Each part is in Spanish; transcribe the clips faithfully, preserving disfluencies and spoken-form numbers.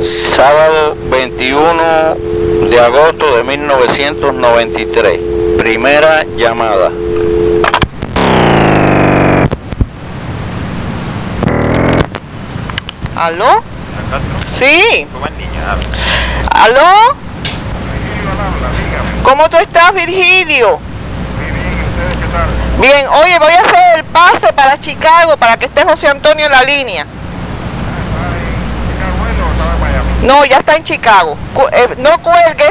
Sábado veintiuno de agosto de mil novecientos noventa y tres. Primera llamada. ¿Aló? Sí. ¿Aló? ¿Cómo tú estás, Virgilio? Bien, oye, voy a hacer el pase para Chicago para que esté José Antonio en la línea. No, ya está en Chicago. Cu- eh, no cuelgues.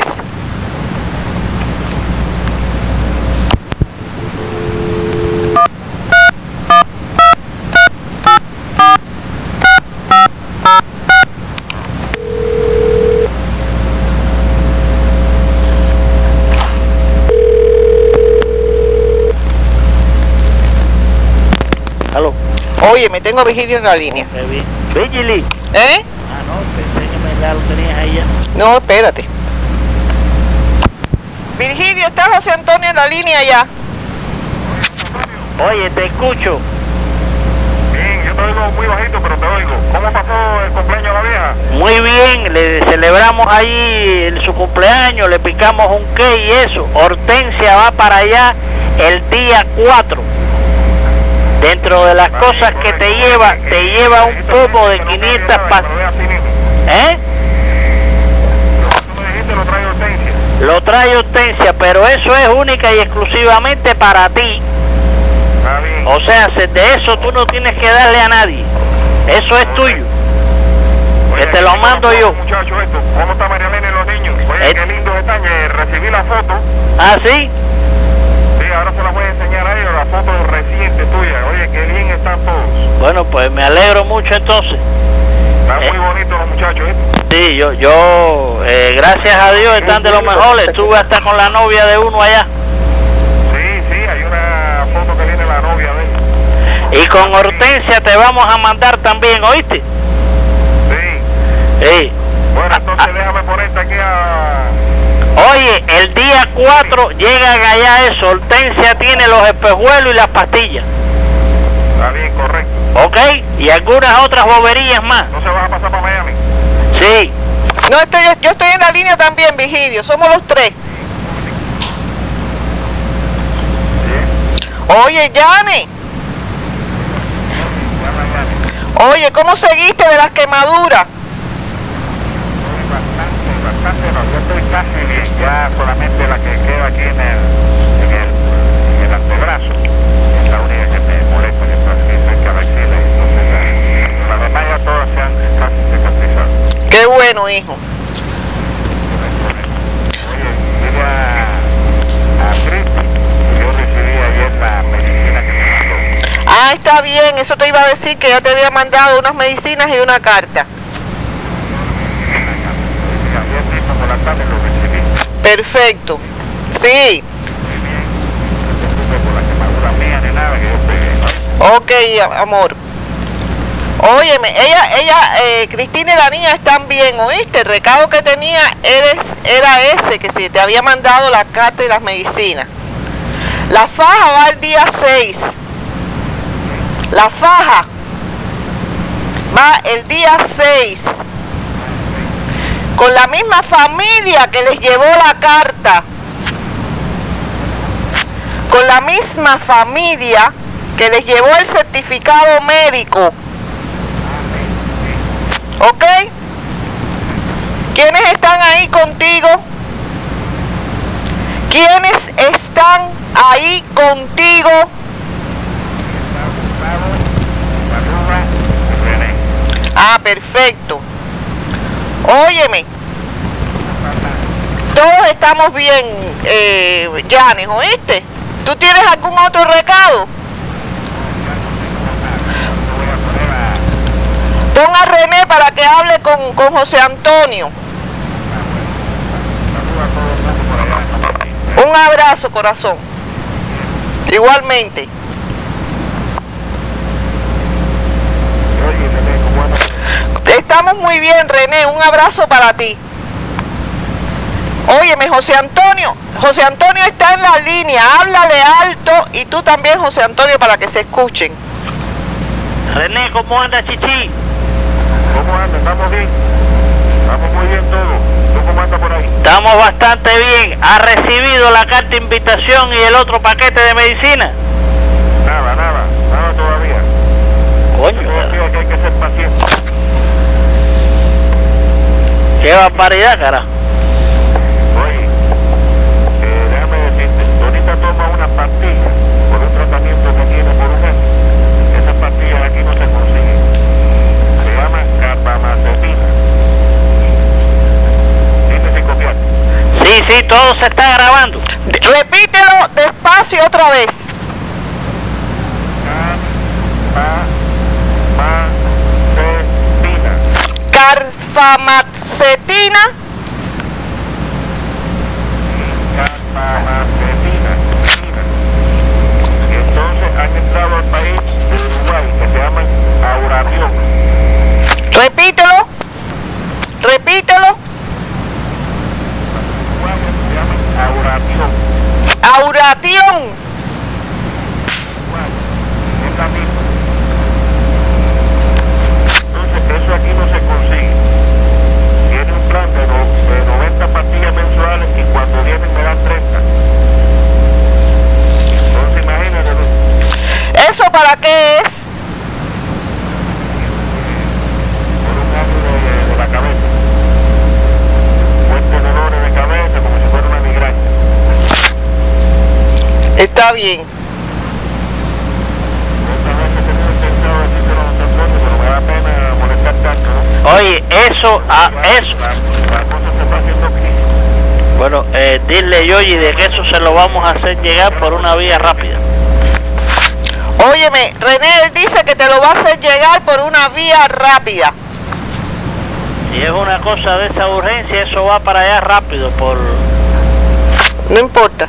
Aló. Oye, me tengo a Virgilio en la línea. Vigili. ¿Eh? Ah, no, pensé que me ya lo tenías ahí ya. No, espérate. Virgilio, ¿está José Antonio en la línea ya? Oye, te escucho. Bien, yo te oigo muy bajito, pero te oigo. ¿Cómo pasó el cumpleaños de la vieja? Muy bien, le celebramos ahí el- su cumpleaños, le picamos un cake y eso. Hortensia va para allá el día cuatro. Dentro de las Vale, cosas que correcto. te lleva, Eh, te eh, lleva un dijiste pomo de que lo trae quinientas otra vez, pastillas. pero es así mismo. ¿Eh? Tú me dijiste lo trae Hortensia. Lo trae Hortensia, pero eso es única y exclusivamente para ti. Está bien. O sea, se- de eso tú no tienes que darle a nadie. Eso es tuyo. Oye, que te lo aquí mando con los yo. muchachos esto. ¿Cómo está María Elena y los niños? Oye, Eh. qué lindos están. Eh, recibí la foto. ¿Ah, sí? Sí, ahora se las voy a enseñar a ellos, la foto reciente tuya. Oye, qué bien están todos. Bueno, pues me alegro mucho entonces. Están Eh. muy bonitos los muchachos, ¿eh? Sí, yo, yo, eh, gracias a Dios están de lo mejor. Estuve hasta con la novia de uno allá. Sí, sí, hay una foto que viene la novia de él. Y con Hortensia te vamos a mandar también, ¿oíste? Sí. Sí. Bueno, entonces déjame ponerte aquí a... Oye, el día cuatro llega allá eso. Hortensia tiene los espejuelos y las pastillas. Está bien, correcto. ¿Ok? Y algunas otras boberías más. ¿No se vas a pasar para Miami? Sí. No, estoy, yo estoy en la línea también, Virgilio. Somos los tres. Oye, Yane. Oye, ¿cómo seguiste de las quemaduras? Bastante, bastante, no, yo estoy casi bien, ya solamente la que queda aquí en el, en el, en el antebrazo, es la única que me molesta, que está aquí cerca de la axila, y entonces ya, las demás ya todas se han casi cicatrizado. Qué bueno, hijo. Oye, dile a, a Cristi, que yo recibí ayer la medicina que me mandó. Ah, está bien. Eso te iba a decir que yo te había mandado unas medicinas y una carta. Ayer mismo por la tarde lo recibí. Perfecto. Sí. Muy bien, no te preocupes por la quemadura mía ni nada que yo pegué, ¿no? Ok, amor. Óyeme, ella, ella, eh, Cristina y la niña están bien, ¿oíste? El recado que tenía eres, era ese, que si te había mandado la carta y las medicinas. La faja va el día seis. La faja va el día seis. Con la misma familia que les llevó la carta. Con la misma familia que les llevó el certificado médico. ¿Ok? ¿Quiénes están ahí contigo? ¿Quiénes están ahí contigo? Ah, perfecto. Óyeme. Todos estamos bien, eh, Yanes, ¿oíste? ¿Tú tienes algún otro recado? Pon a René para que hable con, con José Antonio. Un abrazo, corazón. Igualmente. Estamos muy bien, René. Un abrazo para ti. Óyeme, José Antonio. José Antonio está en la línea. Háblale alto y tú también, José Antonio, para que se escuchen. René, ¿cómo anda, Chichi? ¿Cómo anda? ¿Estamos bien? Estamos bastante bien. ¿Ha recibido la carta de invitación y el otro paquete de medicina? Nada, nada, nada todavía. Coño. Todavía que hay que ser paciente. Qué barbaridad, carajo. Oye, eh, déjame decirte, ahorita toma una pastilla por un tratamiento que tiene por un año. Esas pastillas aquí no se consiguen. Se llama carbamacetina. Dime si copiar. Sí, sí, todo se está grabando. Repítelo despacio otra vez. Carbamacetina. Carfamacetina. Carbamacetina. Entonces han entrado al país de Uruguay que se llaman Auratión. Repítelo. Repítelo. Uruguay se llaman Auratión. Auratión. Uruguay, es la misma. Entonces eso aquí no se consigue. Tiene un plan de, no, de noventa pastillas mensuales y cuando vienen me dan treinta. Entonces imagínate, ¿no? ¿Eso para qué es? Por un año de, de la cabeza. Fuertes dolores de cabeza como si fuera una migraña. Está bien. Muchas veces he tenido pensado decírselo a los doctores, pero me da pena molestar tanto, ¿no? Oye, eso, a eso. La, la cosa se está haciendo crítica. Bueno, eh, dile yo y de que eso se lo vamos a hacer llegar por una vía rápida. Óyeme, René, él dice que te lo va a hacer llegar por una vía rápida. Si es una cosa de esa urgencia, eso va para allá rápido por... No importa.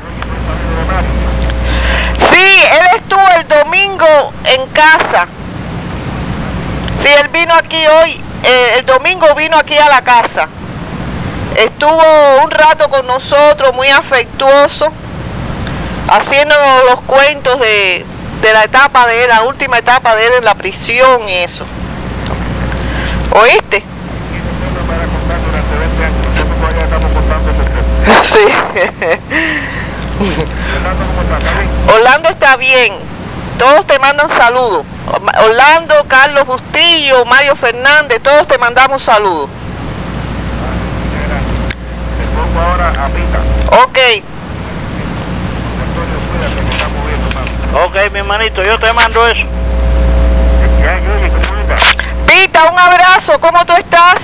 Sí, él estuvo el domingo en casa. Sí, él vino aquí hoy, eh, el domingo vino aquí a la casa. Estuvo un rato con nosotros, muy afectuoso, haciéndonos los cuentos de, de la etapa de él, la última etapa de él en la prisión y eso. ¿Oíste? Sí. Orlando está bien. Todos te mandan saludos. Orlando, Carlos Bustillo, Mario Fernández, todos te mandamos saludos. Ok. Ok, mi hermanito, yo te mando eso. Pita, un abrazo, ¿cómo tú estás?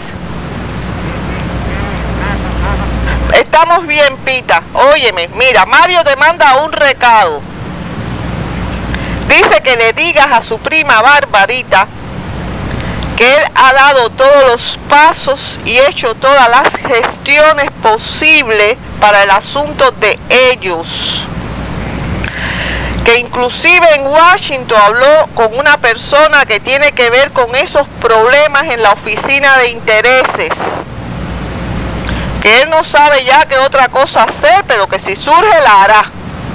Estamos bien, Pita. Óyeme, mira, Mario te manda un recado. Dice que le digas a su prima Barbarita que él ha dado todos los pasos y hecho todas las gestiones posibles para el asunto de ellos. Que inclusive en Washington habló con una persona que tiene que ver con esos problemas en la oficina de intereses. Que él no sabe ya qué otra cosa hacer, pero que si surge la hará.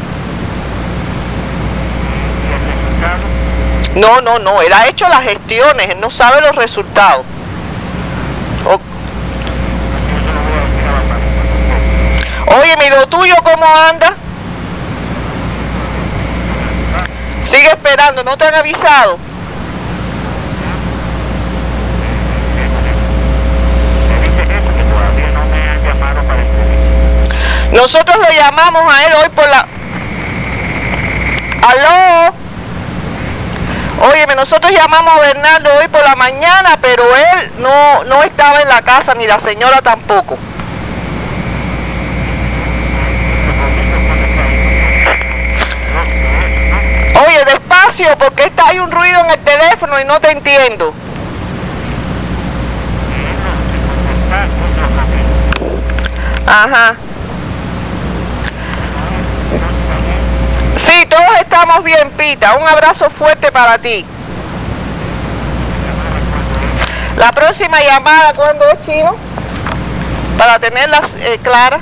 No, no, no, él ha hecho las gestiones, él no sabe los resultados. O... Oye, ¿y lo tuyo cómo anda? Sigue esperando, ¿no te han avisado? Nosotros lo llamamos a él hoy por la... ¿Aló? Óyeme, nosotros llamamos a Bernardo hoy por la mañana, pero él no, no estaba en la casa, ni la señora tampoco. Oye, despacio, porque está, hay un ruido en el teléfono y no te entiendo. Ajá. Sí, todos estamos bien, Pita. Un abrazo fuerte para ti. La próxima llamada, ¿cuándo es, Chino? Para tenerlas eh, claras.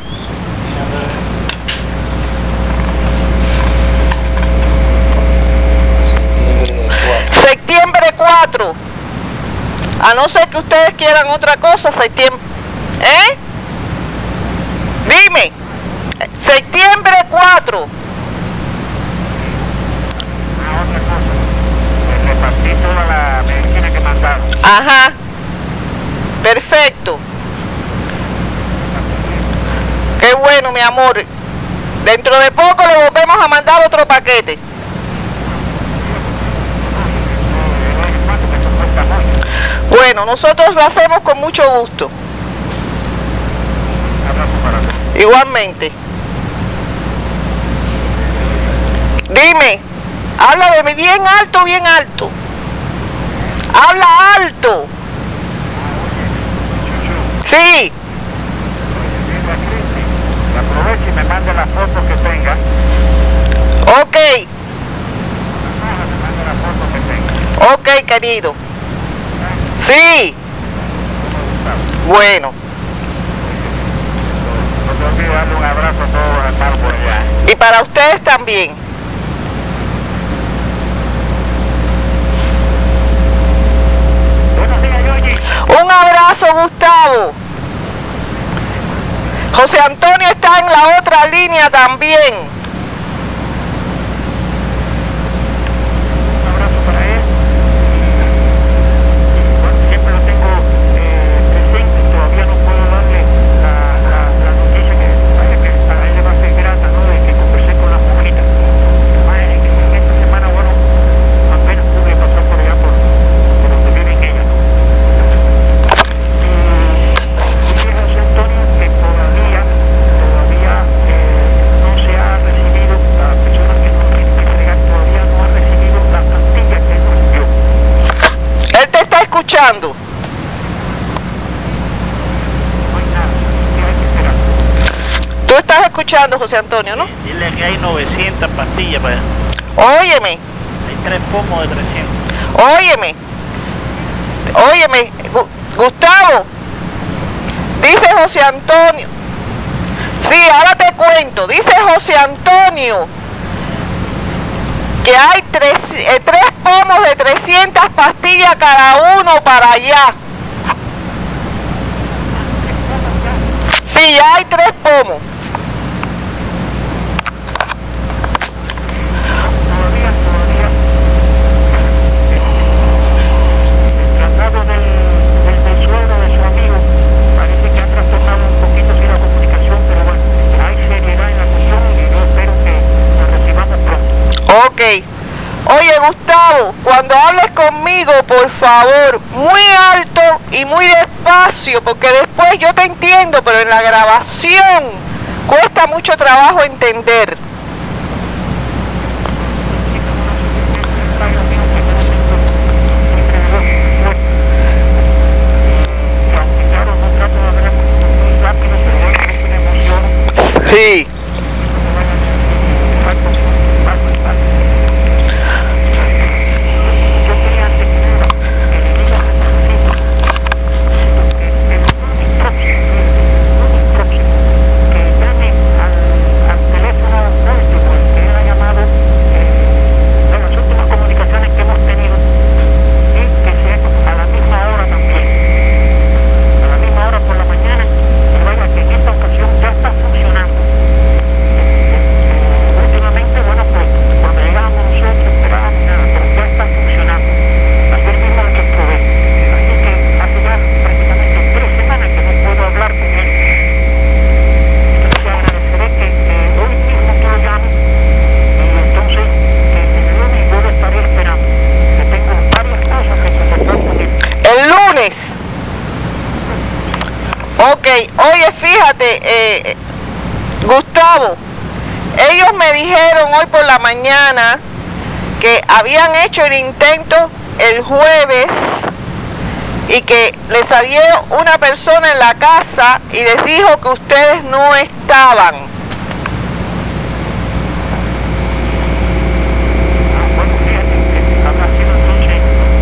Septiembre cuatro. A no ser que ustedes quieran otra cosa, septiembre. ¿Eh? Dime, septiembre cuatro. Ah, otra cosa. Le repartí toda la medicina que mandaron. Ajá. Perfecto. Qué bueno, mi amor. Dentro de poco le volvemos a mandar otro paquete. Bueno, nosotros lo hacemos con mucho gusto. Igualmente. Dime, habla de mí bien alto, bien alto. Habla alto. Sí. Aproveche y me mande las fotos que tenga. Ok. Me mande las fotos que tenga. Ok, querido. Sí. Bueno. No te olvides darle un abrazo a todos los hermanos por allá. Y para ustedes también. Buenos días, Yoyi. Un abrazo, Gustavo. José Antonio está en la otra línea también. Un abrazo para él. Bueno, siempre lo tengo eh, presente. Todavía no puedo darle la, la, la noticia que, vaya, que para él le va a ser grata, ¿no? De que conversé con las monjitas. Vaya, que en esta semana, bueno, apenas pude pasar por allá por, por donde viven ellas, ¿no? Y dije a José Antonio que todavía, todavía eh, no se ha recibido, la persona que nos tiene que entregar todavía no ha recibido la plantilla que él nos envió. Él te está escuchando. No hay nada, que hay que esperar. Tú estás escuchando, José Antonio, ¿no? Dile que hay novecientas pastillas para allá. Óyeme, Hay tres pomos de trescientos. óyeme. Óyeme, Gu- Gustavo. Dice José Antonio. Sí, ahora te cuento. Dice José Antonio que hay tres, eh, tres pomos de trescientas pastillas cada uno para allá. Sí, ya hay tres pomos. Todavía, todavía, el tratado del, del, del suegro de su amigo parece que ha trastornado un poquito así la comunicación, pero bueno, hay seriedad en la cuestión y yo espero que nos recibamos pronto. Ok. Oye, Gustavo, cuando hables conmigo, por favor, muy alto y muy despacio, porque después yo te entiendo, pero en la grabación cuesta mucho trabajo entender. Y aunque claro, no trato de hablar muy rápido, pero bueno, a veces me emociono. Sí. Yo quería antes que nada que le digas a Francisco que el lunes próximo, el lunes próximo, que llame al, al teléfono último, el que era llamado, eh, de las últimas comunicaciones que hemos tenido, y que sea a la misma hora también, a la misma hora por la mañana, y vaya que en esta ocasión ya está funcionando. Últimamente, bueno, pues cuando llegábamos nosotros esperábamos nada, pero ya está funcionando. Ayer mismo lo comprobé. Así que hace ya prácticamente tres semanas que no puedo hablar con él. Entonces te agradeceré que, que hoy mismo tú lo llames y entonces que el lunes yo lo estaré esperando. Que tengo varias cosas que conversar con él. El lunes. Ok, oye, fíjate, eh, Gustavo, ellos me dijeron hoy por la mañana que habían hecho el intento el jueves y que les salió una persona en la casa y les dijo que ustedes no estaban. Bueno, fíjate que habrá sido entonces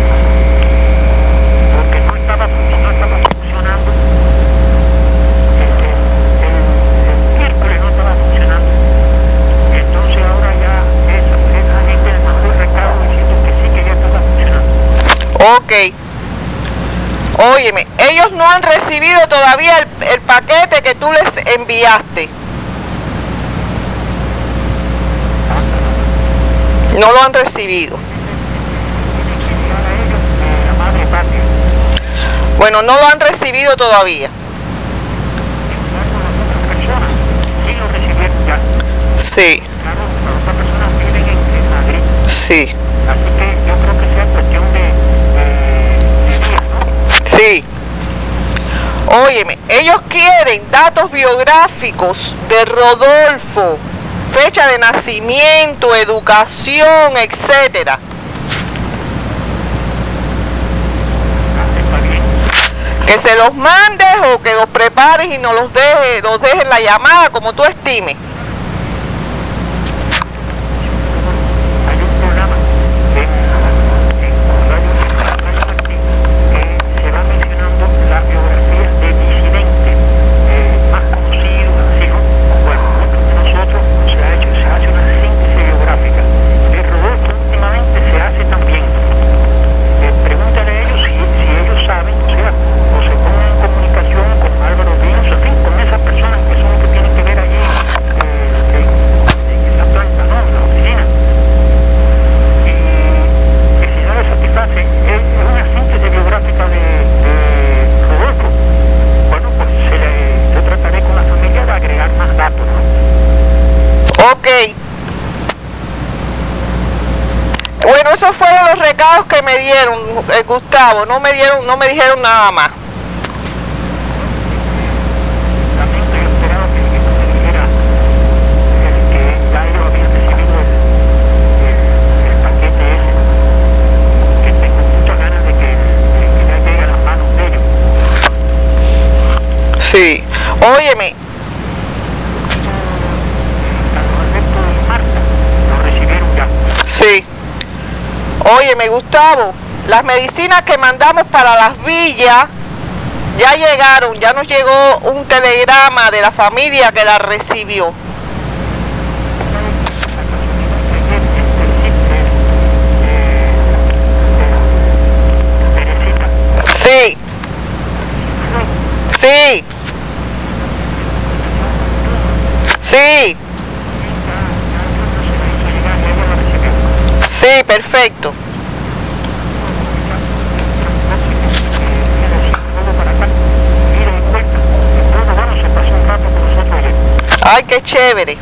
porque no estaba, no estaba funcionando. El, el, el, el miércoles no estaba funcionando. Entonces ahora ya esa, esa gente me mandó el recado diciendo que sí, que ya estaba funcionando. Ok. Óyeme, ellos no han recibido todavía el, el paquete que tú les enviaste. No lo han recibido. Bueno, no lo han recibido todavía. Sí. Sí. Así que yo creo que sea cuestión de, de, de días, ¿no? Sí. Óyeme, ellos quieren datos biográficos de Rodolfo, fecha de nacimiento, educación, etcétera. Que se los mandes o que los prepares y nos los dejes, los dejes en la llamada como tú estimes. Hay un programa en, en Radio Martín que se va mencionando la biografía de disidentes eh, más conocidos, así, ¿no? Bueno, nosotros se ha hecho, se hace una síntesis biográfica. De Rodolfo últimamente se hace también. Eh, pregúntale a ellos si, si ellos saben, o sea, o se ponen en comunicación con Álvaro Ríos, en fin, con esas personas que son los que tienen que ver allí eh, en, en la planta, ¿no? En la oficina. Y que si no les satisface, es, es una síntesis biográfica de, de Rodolfo. Bueno, pues se le, yo trataré con la familia de agregar más datos, ¿no? Ok. Bueno, esos fueron los recados que me dieron, eh, Gustavo. No me dieron, no me dijeron nada más. También estoy esperando que, que me dijera el que ya ellos habían recibido el, el, el paquete ese, que tengo muchas ganas de que, de que ya llegue a las manos de ellos. Sí. Óyeme, Carlos Alberto y Marta lo recibieron ya. sí. Óyeme, Gustavo, las medicinas que mandamos para las villas ya llegaron, ya nos llegó un telegrama de la familia que la recibió. Sí, sí, sí, sí, perfecto. Ay, qué chévere.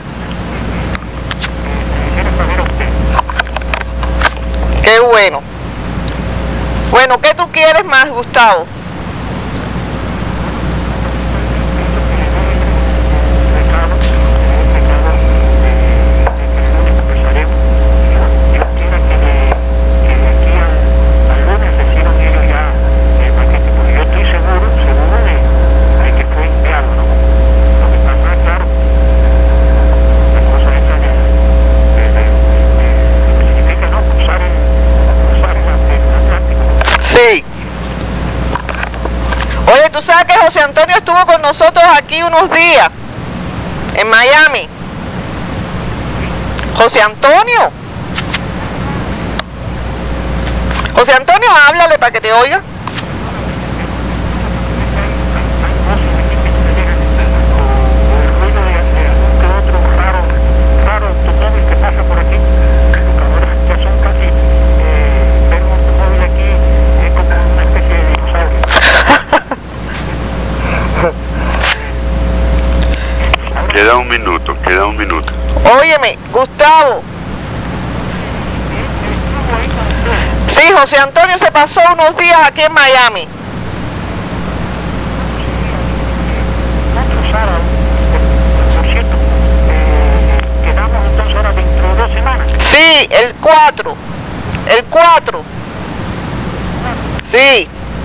Qué bueno. Bueno, ¿qué tú quieres más, Gustavo? Sí. Oye, tú sabes que José Antonio estuvo con nosotros aquí unos días, en Miami. José Antonio. José Antonio, háblale para que te oiga. Queda un minuto, queda un minuto. Óyeme, Gustavo. Sí, José Antonio se pasó unos días aquí en Miami. Por cierto, quedamos entonces ahora dentro de dos semanas. Sí, el cuatro. El cuatro. Sí.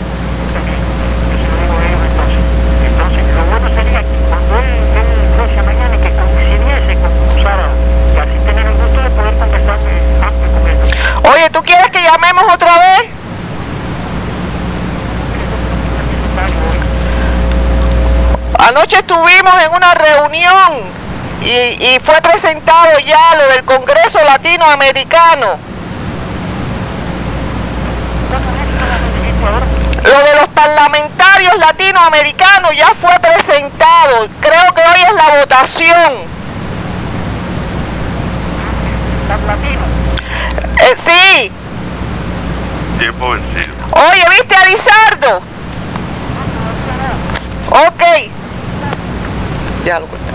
Entonces, lo bueno sería que cuando él, él fuese mañana que coincidiese con un sábado, y así tener el gusto de poder conversar amplio con él. Oye, ¿tú quieres que llamemos otra vez? Anoche estuvimos en una reunión y, y fue presentado ya lo del Congreso Latinoamericano. Lo de los parlamentarios parlamentarios latinoamericanos ya fue presentado. Creo que hoy es la votación. Eh, sí. Tiempo vencido. Oye, ¿viste a Lizardo? Ok. Ya lo corté.